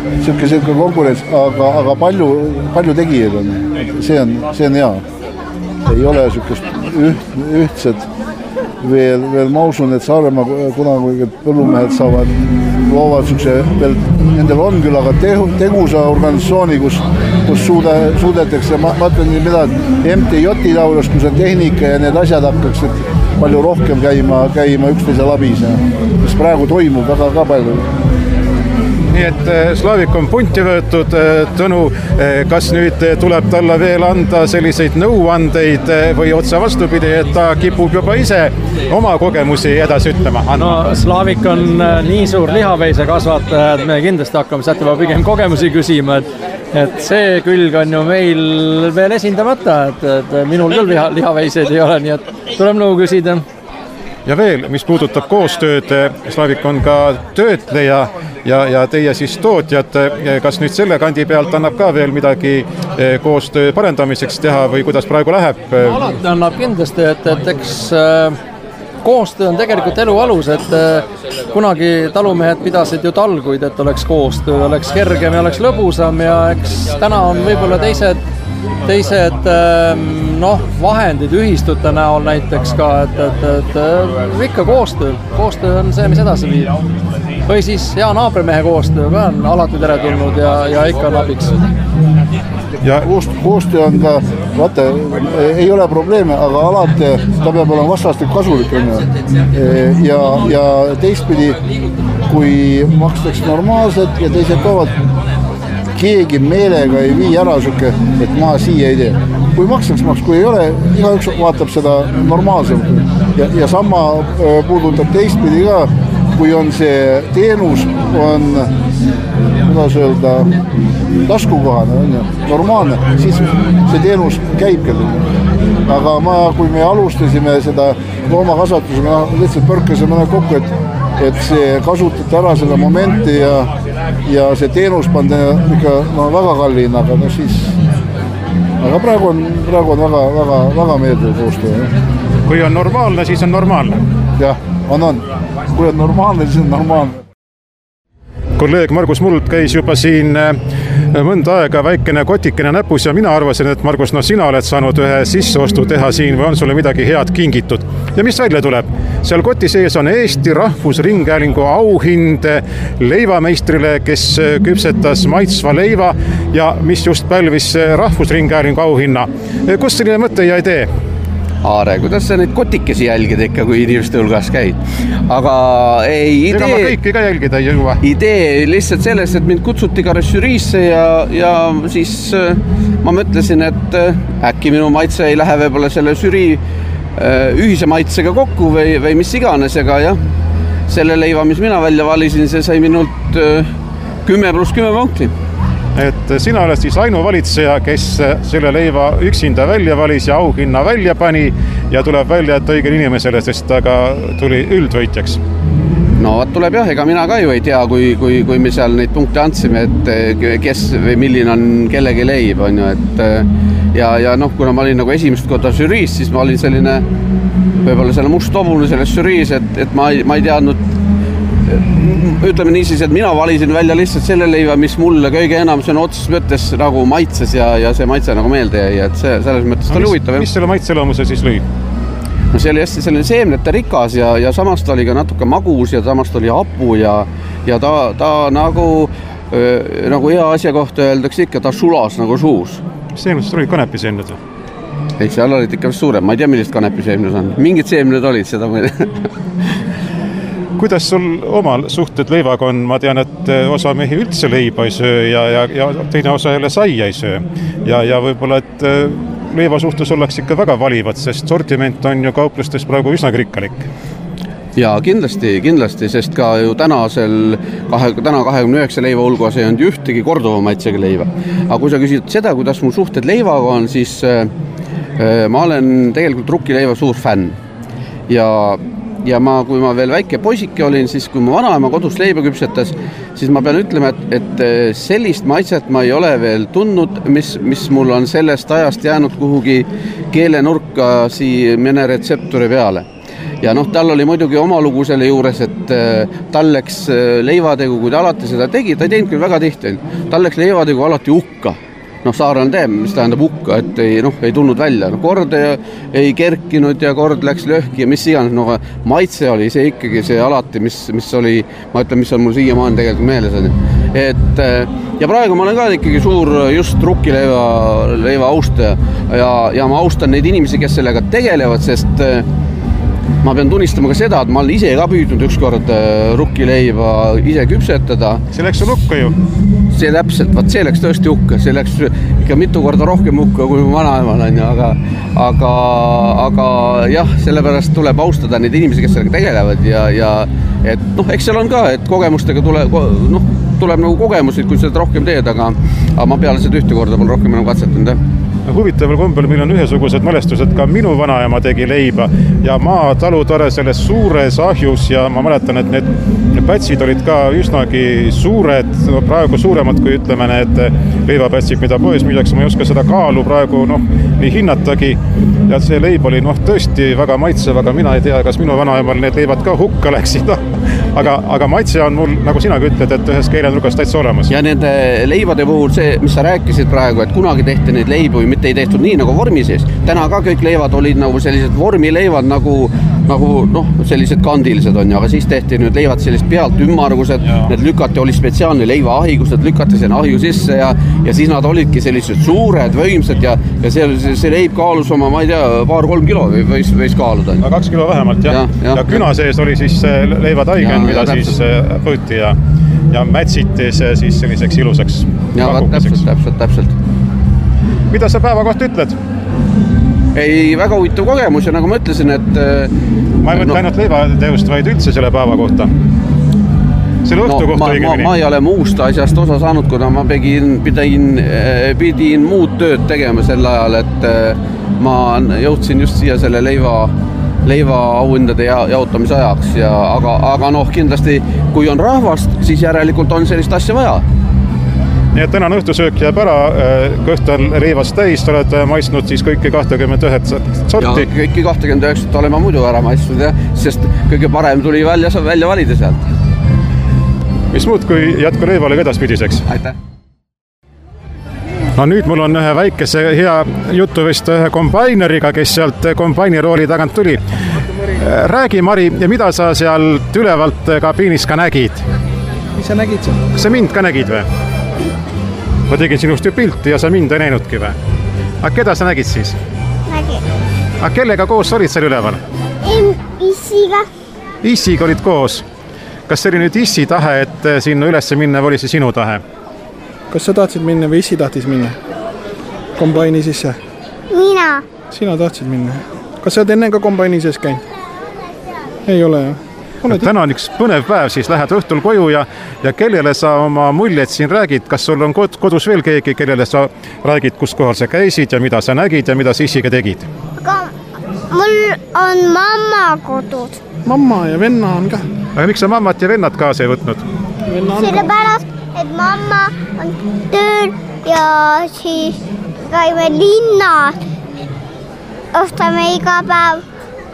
siuke konkurents, aga palju tegijaid on, see on hea. ei ole niisugust ühtset veel ma usun, et Saaremaa kunagi põllumehed loovad niisuguse, veel nendel on küll, aga tegusa organisatsiooni, kus suudetakse, ma ütlen nii mida, et MTJ-i taulus, kus on tehnika ja need asjad hakkaksid palju rohkem käima üksteise labis, mis praegu toimub väga ka palju. Nii et Slavik on punti võetud, Tõnu, kas nüüd tuleb talle veel anda selliseid nõuandeid või otse vastupidi, et ta kipub juba ise oma kogemusi edasi ütlema? No Slavik on nii suur lihaveise kasvataja, et me kindlasti hakkame sealt juba pigem kogemusi küsima, et see külg on ju meil veel esindamata, et minul küll lihaveiseid ei ole, nii et tuleb nõu küsida. Ja veel, mis puudutab koostööd, Slavik on ka töötleja ja teie siis tootjad, kas nüüd selle kandi pealt annab ka veel midagi koostöö parendamiseks teha või kuidas praegu läheb? Alati annab kindlasti, et eks koostöö on tegelikult elu alus, et kunagi talumehed pidasid ju talguid, et oleks koostöö, oleks kergem ja oleks lõbusam ja eks täna on võib-olla teised vahendid ühistute näol näiteks ka, et ikka koostöö on see, mis edasi viib. Või siis hea naabrimehe koostöö ka on alati teretulnud ja ikka on abiks. Ja koostöö on ka, vaata, ei ole probleeme, aga alati ta peab olema vastastik kasulik. Ja teistpidi, kui makstakse normaalselt ja teised toovad, keegi meelega ei vii ära suke, et ma siia ei tee. Kui maksaks, kui ei ole, igaüks vaatab seda normaalselt. Ja sama puudutab teistpidi ka, kui on see teenus, on, kuidas öelda, taskukohane, normaalne, siis see teenus käib kellegi. Aga kui me alustasime seda loomakasvatusega, lihtsalt põrkasime kokku, et see kasutati ära selle momenti ja see teenus pandi ikka väga kalliin, aga praegu on väga meeldiv koostöö. Kui on normaalne, siis on normaalne. Jah, on. Kui on normaalne, siis on normaalne. Kolleeg Margus Muld käis juba siin mõnda aega väikene kotikene näpus ja mina arvasin, et Margus, sina oled saanud ühe sisseostu teha siin või on sulle midagi head kingitud. Ja mis välja tuleb? Seal koti sees on Eesti Rahvusringhäälingu auhind leivameistrile, kes küpsetas maitsva leiva ja mis just pälvis Rahvusringhäälingu auhinna. Kus selline mõte ja idee? Aare, kuidas sa neid kotikesi jälgid ikka, kui inimeste hulgas käid? Aga idee... Ega ma kõiki ka jälgida ei jõua. Idee lihtsalt sellest, et mind kutsuti ka žüriisse ja siis ma mõtlesin, et äkki minu maitse ei lähe võib-olla selle žürii ühise maitsega kokku või mis iganes, aga jah, selle leiva, mis mina välja valisin, see sai minult 10+10 punkti. Et sina oled siis ainuvalitseja, kes selle leiva üksinda välja valis ja auhinna välja pani ja tuleb välja, et õigel inimesele, sest ta ka tuli üldvõitjaks. No tuleb jah, ega mina ka ju ei tea, kui me seal neid punkte andsime, et kes või milline on kellegi leib, on ju, et ja kuna ma olin nagu esimest korda žüriis, siis ma olin selline võib-olla selle must hobune selles žüriis, et ma ei teadnud, ütleme niisiis, et mina valisin välja lihtsalt selle leiva, mis mulle kõige enam sõna otseses mõttes nagu maitses ja see maitse nagu meelde jäi, et selles mõttes ta oli huvitav. Mis selle maitseloomise siis lõi? No see oli hästi selline seemnete rikas ja samast oli ka natuke magus ja samast oli hapu ja ta nagu hea asja kohta öeldakse ikka, ta sulas nagu suus. Mis seemnest olid kanepiseemned? Ei, seal olid ikka suurem, ma ei tea, millist kanepiseemned on. Mingid seemned olid, seda ma ei tea. Kuidas sul omal suhted leivaga on? Ma tean, et osa mehi üldse leiba ei söö ja teine osa jälle saia ei söö. Ja võib-olla, et leiva suhtes ollakse ikka väga valivad, sest sortiment on ju kauplustes praegu üsna rikkalik. Ja kindlasti, sest ka ju täna 29 leiva hulgas ei olnud ühtegi korduvama maitsega leiva. Aga kui sa küsid seda, kuidas mul suhted leivaga on, siis ma olen tegelikult rukkileiva suur fänn. Ja kui ma veel väike poisike olin, siis kui ma vanaema kodus leiba küpsetas, siis ma pean ütlema, et sellist maitset ma ei ole veel tundnud, mis mul on sellest ajast jäänud kuhugi keelenurka mõne retseptori peale. Ja tal oli muidugi oma lugu selle juures, et tal läks leivategu, kui ta alati seda tegi, ta ei teinud küll väga tihti, tal läks leivategu alati hukka. saarel teeb, mis tähendab hukka, et ei tulnud välja. Kord ei kerkinud ja kord läks lõhki ja mis iganes, maitse oli see ikkagi see alati, mis oli, ma ütlen, mis on mul siiamaani tegelikult meeles. Ja praegu ma olen ka ikkagi suur just rukkileiva austaja ja ma austan neid inimesi, kes sellega tegelevad, sest ma pean tunnistama ka seda, et ma olen ise ka püüdnud ükskord rukkileiva ise küpsetada. See läks sul hukka ju? See täpselt, see läks tõesti hukka, see läks ikka mitu korda rohkem hukka kui vanaemal on ju, aga jah, sellepärast tuleb austada neid inimesi, kes sellega tegelevad ja et eks seal on ka, et kogemustega tuleb nagu kogemusi, kui seda rohkem teed, aga ma peale seda ühte korda pole rohkem enam katsetanud. Huvitaval kombel meil on ühesugused mälestused, ka minu vanaema tegi leiba ja maatalutore selles suures ahjus ja ma mäletan, et need pätsid olid ka üsnagi suured, praegu suuremad kui ütleme need leivapätsid, mida poes müüakse, ma ei oska seda kaalu praegu nii hinnatagi ja see leib oli tõesti väga maitsev, aga mina ei tea, kas minu vanaemal need leivad ka hukka läksid, aga maitse on mul, nagu sinagi ütled, et ühes keelenurgas täitsa olemas. Ja nende leivade puhul see, mis sa rääkisid praegu, et kunagi tehti neid leibu mitte ei tehtud nii nagu vormi sees. Täna ka kõik leivad olid nagu sellised vormileivad nagu sellised kandilised on ju, aga siis tehti nüüd leivad sellist pealt ümmargused, need lükati, oli spetsiaalne leivaahi, kus need lükati sinna ahju sisse ja siis nad olidki sellised suured, võimsad ja see leib kaalus oma, ma ei tea, 2-3 kilo võis kaaluda. 2 kilo vähemalt, jah. Ja küna sees oli siis leivataigen, mida siis põõti ja mätsiti see siis selliseks ilusaks pakukeseks. Täpselt. Mida sa päeva kohta ütled? Ei, väga huvitav kogemus ja nagu ma ütlesin, et ma ei mõtle ainult leivateost, vaid üldse selle päeva kohta. Selle õhtu kohta õigemini. Ma ei ole muust asjast osa saanud, kuna ma pidin muud tööd tegema sel ajal, et ma jõudsin just siia selle leiva auhindade jaotamise ajaks, aga kindlasti kui on rahvast, siis järelikult on sellist asja vaja. Nii et tänane õhtusöök jääb ära, kõht on leivast täis, sa oled maitsnud siis kõiki 29 sorti. Ja kõiki 29 olen ma muidu ära maitsnud, sest kõige parem tuli välja valida sealt. Mis muud kui jätku leivale edaspidiseks? Aitäh! No nüüd mul on ühe väikese hea jutu vist ühe kombaineriga, kes sealt kombainirooli tagant tuli. Räägi, Mari, mida sa sealt ülevalt kabiinis ka nägid? Mis sa nägid seal? Kas sa mind ka nägid või? Ma tegin sinust ju pilti ja sa mind ei näinudki või? Aga keda sa nägid siis? Nägin. Aga kellega koos olid seal üleval? Issiga. Issiga olid koos. Kas see oli nüüd Issi tahe, et sinna ülesse minna või oli see sinu tahe? Kas sa tahtsid minna või Issi tahtis minna? Kombaini sisse? Mina. Sina tahtsid minna. Kas sa oled enne ka kombaini sees käinud? Ei ole, jah? Täna on üks põnev päev, siis lähed õhtul koju ja kellele sa oma muljed siin räägid, kas sul on kodus veel keegi, kellele sa räägid, kus kohal sa käisid ja mida sa nägid ja mida sa Issiga tegid? Aga mul on mamma kodus. Mamma ja venna on ka. Aga miks sa mammat ja vennad kaasa ei võtnud? Sellepärast, et mamma on tööl ja siis käime linnas. Ostame iga päev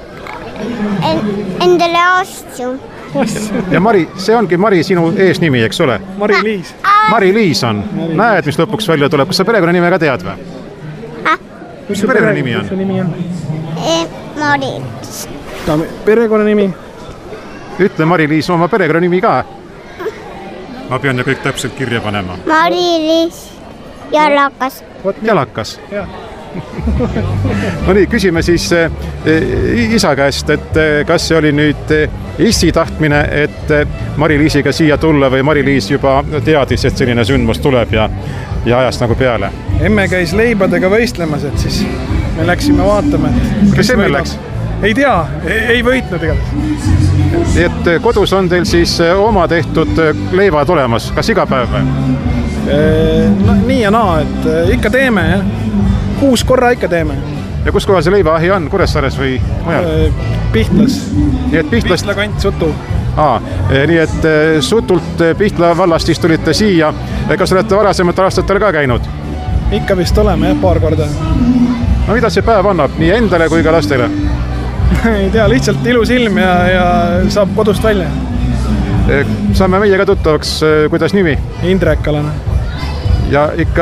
endale asju. Ja Mari, see ongi Mari sinu eesnimi, eks ole? Mari-Liis. Mari-Liis on. Näed, mis lõpuks välja tuleb. Kas sa perekonnanime ka tead või? Mis su perekonnanimi on? Mari-Liis. Perekonnanimi? Ütle Mari-Liis oma perekonnanimi ka. Ma pean ju kõik täpselt kirja panema. Mari-Liis Jalakas. Jalakas? Jah. No nii, küsime siis isa käest, et kas see oli nüüd Issi tahtmine, et Mari-Liisiga siia tulla või Mari-Liis juba teadis, et selline sündmus tuleb ja ajas nagu peale? Emme käis leibadega võistlemas, et siis me läksime vaatama, et kes emme läks? Ei tea, ei võitnud igatahes. Nii et kodus on teil siis oma tehtud leivad olemas, kas iga päev või? Nii ja naa, et ikka teeme, jah. 6 korra ikka teeme. Ja kus kohal see leivaahi on? Kuressaares või mujal? Pihtlas. Nii et Pihtla kant, Sutu. Nii et Sutult Pihtla vallast siis tulite siia. Kas olete varasematel aastatel ka käinud? Ikka vist oleme, jah, paar korda. No mida see päev annab nii endale kui ka lastele? Ei tea, lihtsalt ilus ilm ja saab kodust välja. Saame meiega tuttavaks, kuidas nimi? Indrek Alane. Ja ikka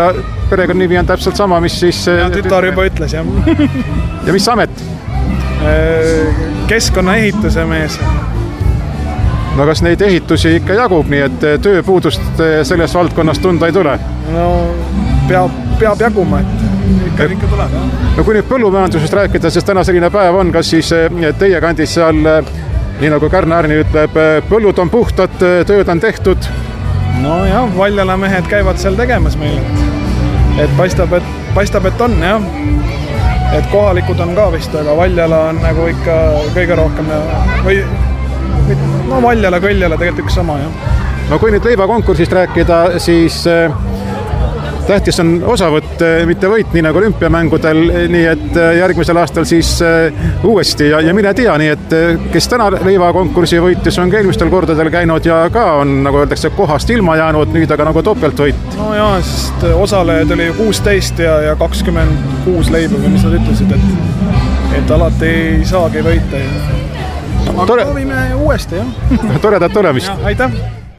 perekonnanimi on täpselt sama, mis siis... Tütar juba ütles, jah. Ja mis amet? Keskkonnaehituse mees. No kas neid ehitusi ikka jagub, nii et tööpuudust selles valdkonnas tunda ei tule? No peab jaguma, et ikka tuleb. No kui nüüd põllumajandusest rääkida, sest täna selline päev on, kas siis teie kandis seal, nii nagu Kärna Ärni ütleb, põllud on puhtad, tööd on tehtud? No jah, Valjala mehed käivad seal tegemas meile. Et paistab, et on, jah. Et kohalikud on ka vist, aga Valjala on nagu ikka kõige rohkem või no Valjala, Kõljala tegelikult üks sama, jah. No kui nüüd leivakonkursist rääkida, siis tähtis on osavõtt, mitte võit, nii nagu olümpiamängudel, nii et järgmisel aastal siis uuesti ja mine tea, nii et kes täna leivakonkursi võitis, on ka eelmistel kordadel käinud ja ka on, nagu öeldakse, kohast ilma jäänud, nüüd aga nagu topeltvõit. No jaa, sest osalejaid oli 16 ja 26 leiba, või mis nad ütlesid, et alati ei saagi võita. Aga proovime uuesti, jah. Toredat tulemist. Aitäh.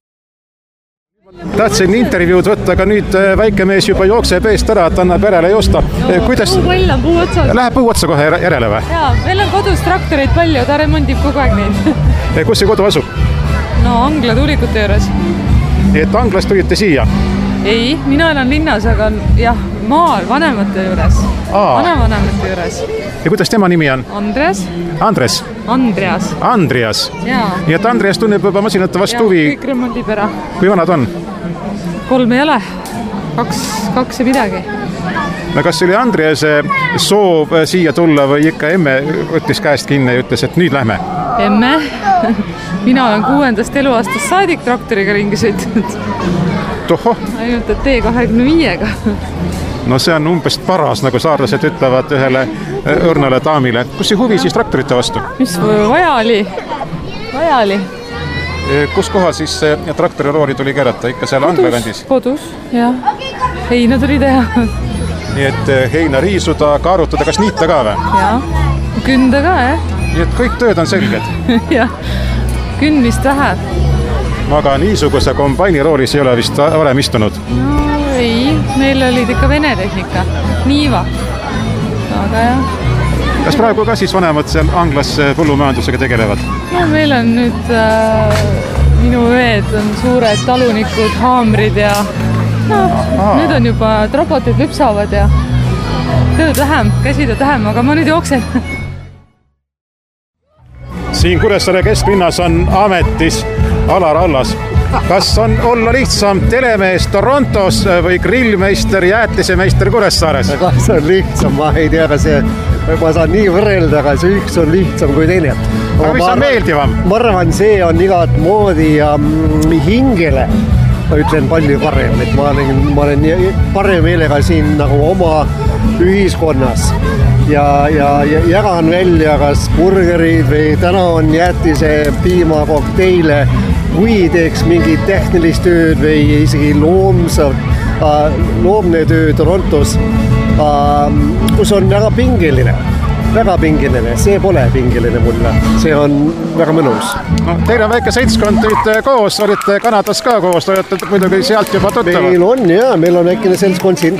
Tahtsin intervjuud võtta, aga nüüd väike mees juba jookseb eest ära, et annab järele joosta. Kuidas? Puupall on puu otsas. Läheb puu otsa kohe järele või? Jaa, meil on kodus traktoreid palju, ta remondib kogu aeg neid. Kus see kodu asub? No Angla tuulikute juures. Nii et Anglast tulite siia? Ei, mina elan linnas, aga jah, maal vanemate juures. Vanavanemate juures. Ja kuidas tema nimi on? Andres. Andreas. Jaa. Nii et Andreas tunneb juba masinate vastu huvi. Kõik remondib ära. Kui vanad on? 3 ei ole. 2 ja midagi. No kas oli Andrease soov siia tulla või ikka emme võttis käest kinni ja ütles, et nüüd lähme? Emme. Mina olen 6. eluaastast saadik traktoriga ringi sõitnud. Tohoh. Ainult, et T25-ga. No see on umbes paras, nagu saarlased ütlevad ühele õrnale daamile. Kus see huvi siis traktorite vastu? Mis vaja oli? Kus kohal siis traktorirooli tuli keerata? Ikka seal Angla kandis? Kodus, jah. Heina tuli teha. Nii et heina riisuda, kaarutada, kas niita ka või? Jah, künda ka, jah. Nii et kõik tööd on selged? Jah, kündmist vähe. Aga niisuguse kombainiroolis ei ole vist varem istunud? No ei, meil olid ikka vene tehnika, niiva. Aga jah. Kas praegu ka siis vanemad seal Anglas põllumajandusega tegelevad? No meil on nüüd, minu õed on suured talunikud, haamrid ja nüüd on juba robotid lüpsavad ja tööd vähem, käsitööd vähem, aga ma nüüd jooksen. Siin Kuressaare kesklinnas on ametis Alar Allas. Kas on olla lihtsam telemees Torontos või grillmeister, jäätisemeister Kuressaares? Kas on lihtsam, ma ei tea, ma saan nii võrrelda, aga see üks on lihtsam kui teine. Aga mis on meeldivam? Ma arvan, see on igat moodi ja hingele, ma ütlen palju parem, et ma olen parem meelega siin nagu oma ühiskonnas ja jagan välja kas burgerid või täna on jäätise piima kokteile, kui teeks mingit tehnilist tööd või isegi loomne töö Torontos, kus on väga pingeline, see pole pingeline mulle, see on väga mõnus. No, teil on väike seltskond nüüd koos, olite Kanadas ka koos, olete muidugi sealt juba tuttavad? Meil on jah, meil on väikene seltskond siin.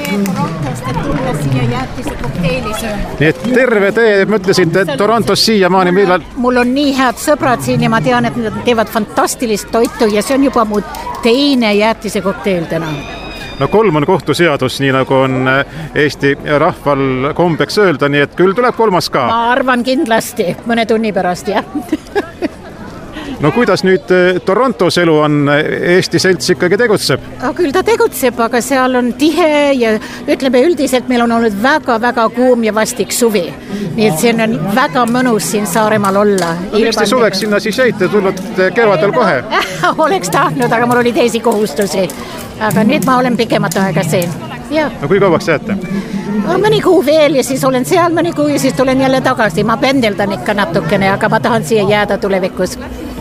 Nii et terve tee, mõtlesite Torontos siiamaani millal? Mul on nii head sõbrad siin ja ma tean, et nad teevad fantastilist toitu ja see on juba mu teine jäätise kokteil täna. No 3 on kohtuseadus, nii nagu on Eesti rahval kombeks öelda, nii et küll tuleb 3 ka. Ma arvan kindlasti, mõne tunni pärast, jah. No kuidas nüüd Torontos elu on, Eesti selts ikkagi tegutseb? Küll ta tegutseb, aga seal on tihe ja ütleme üldiselt meil on olnud väga-väga kuum ja vastik suvi. Nii et see on väga mõnus siin Saaremaal olla. Miks te suveks sinna siis jäite, tulnud kevadel kohe? Oleks tahtnud, aga mul oli teisi kohustusi. Aga nüüd ma olen pikemat aega siin. Ja. No kui kauvaks jääte? Mõni kuu veel ja siis olen seal mõni kuu ja siis tulen jälle tagasi. Ma pendeldan ikka natukene, aga ma tahan siia jääda tulevikus.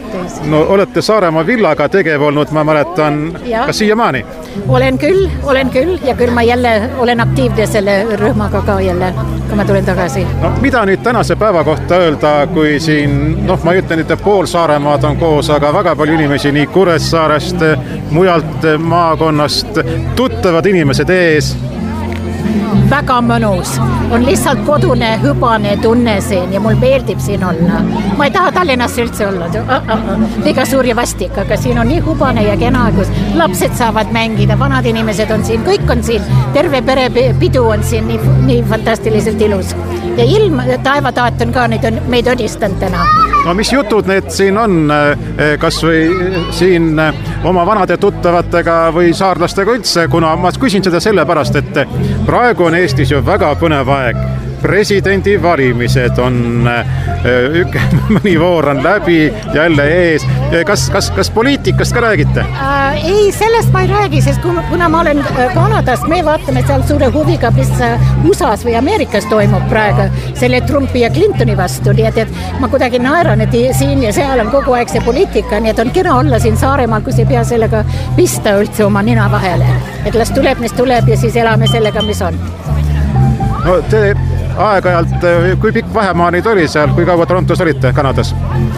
töissä. No olette Saaremaa villaga tegev olnud, ma mäletan, kas siiamaani? Olen küll ja kyllä mä jälle olen aktiivne selle rühmaga ka jälle, kui ma tulen tagasi. No mida nüüd tänase päeva kohta öelda, kui siin, ma ütlen, et pool Saaremaad on koos, aga väga palju inimesi nii Kuressaarest, mujalt maakonnast, tuttavad inimesed ees. Väga mõnus. On lihtsalt kodune, hübane tunne siin ja mul meeldib siin olla. Ma ei taha Tallinnas üldse olla. Liiga suur ja vastik, aga siin on nii hübane ja kena, kus lapsed saavad mängida, vanad inimesed on siin, kõik on siin. Terve pere pidu on siin nii fantastiliselt ilus. Ja ilm, taevataat on ka meid õdistanud täna. No mis jutud need siin on, kas või siin oma vanade tuttavatega või saarlastega üldse, kuna ma küsin seda sellepärast, et praegu on Eestis ju väga põnev aeg. Presidendi valimised on, mõni voor on läbi, jälle ees. Kas poliitikast ka räägite? Ei, sellest ma ei räägi, sest kuna ma olen Kanadast, me vaatame seal suure huviga, mis USAs või Ameerikas toimub praegu selle Trumpi ja Clintoni vastu, nii et ma kuidagi naeran, et siin ja seal on kogu aeg see poliitika, nii et on kena olla siin Saaremaal, kus ei pea sellega pista üldse oma nina vahele. Et las tuleb, mis tuleb ja siis elame sellega, mis on. No te aeg-ajalt, kui pikk vahemaa nüüd oli seal, kui kaua Torontos olite Kanadas?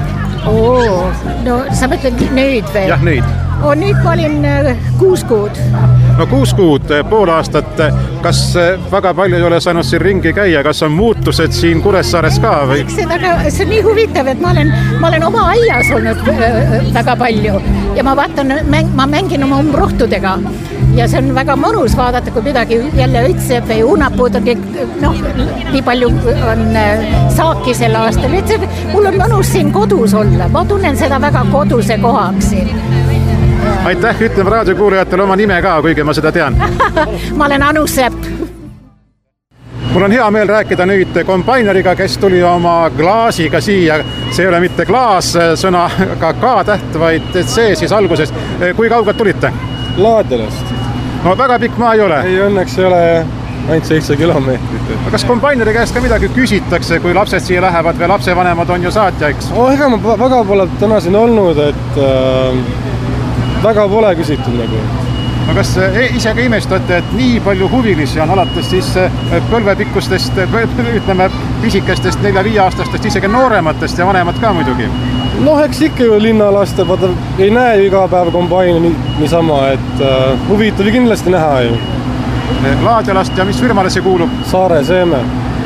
No sa mõtled nüüd või? Jah, nüüd. Nüüd ma olin 6 kuud. No 6 kuud, pool aastat. Kas väga palju ei ole saanud siin ringi käia? Kas on muutused siin Kuressaares ka? Või? See on nii huvitav, et ma olen oma aias olnud väga palju ja ma vaatan, ma mängin oma rohtudega ja see on väga mõnus vaadata, kui midagi jälle õitseb või unapuud on kõik, nii palju on saaki sel aastal. Mul on mõnus siin kodus olla, ma tunnen seda väga koduse kohaks siin. Aitäh, ütleme raadiokuulajatele oma nime ka, kuigi ma seda tean. Ma olen Anu Sepp. Mul on hea meel rääkida nüüd kombaineriga, kes tuli oma klaasiga siia. See ei ole mitte klaas sõnaga K-täht, vaid see siis alguses. Kui kaugelt tulite? Laadjalast. No väga pikk maa ei ole? Ei, õnneks ei ole ainult 7 kilomeetrit. Kas kombaineri käest ka midagi küsitakse, kui lapsed siia lähevad või lapsevanemad on ju saatja, eks? Ega ma väga pole täna siin olnud, et väga pole küsitud nagu. No kas ise ka imestate, et nii palju huvilisi on alates siis põlvepikkustest, ütleme pisikestest 4-5 aastastest, isegi noorematest ja vanemad ka muidugi? Eks ikka ju linnalastel, vaata ei näe ju iga päev kombaini niisama, et huvitav kindlasti näha ju. Laadjalast ja mis firmale see kuulub? Saare Seeme.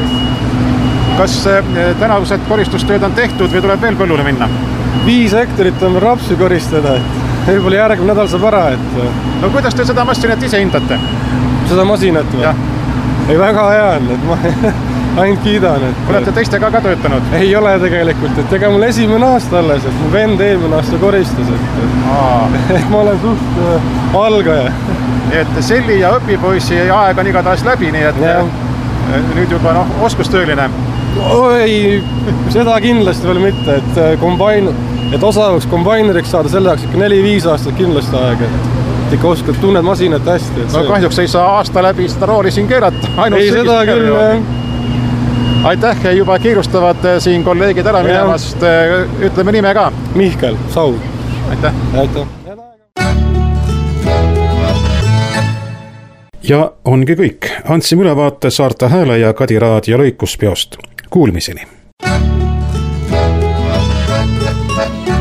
Kas tänavused koristustööd on tehtud või tuleb veel põllule minna? 5 hektarit on rapsi koristada, et võib-olla järgmine nädal saab ära, et... No kuidas te seda masinat ise hindate? Seda masinat või? Ei, väga hea on, et ma ainult kiidan, et... Olete teistega ka töötanud? Ei ole tegelikult, et ega mul esimene aasta alles, et mu vend eelmine aasta koristas, et ma olen suht algaja. Et selli ja õpipoissi aeg on igatahes läbi, nii et nüüd juba oskustööline. Ei, seda kindlasti veel mitte, et osavaks kombaineriks saada selle jaoks ikka 4-5 aastat kindlasti aeg, et ikka oskad, tunned masinat hästi. No kahjuks ei saa aasta läbi seda rooli siin keerata. Ei, seda küll, jah. Aitäh, juba kiirustavad siin kolleegid ära minemast. Ütleme nime ka. Mihkel Saud. Aitäh. Aitäh. Ja ongi kõik. Andsime ülevaate Saarte Hääle ja Kadi Raadio lõikuspeost. Kuulmiseni.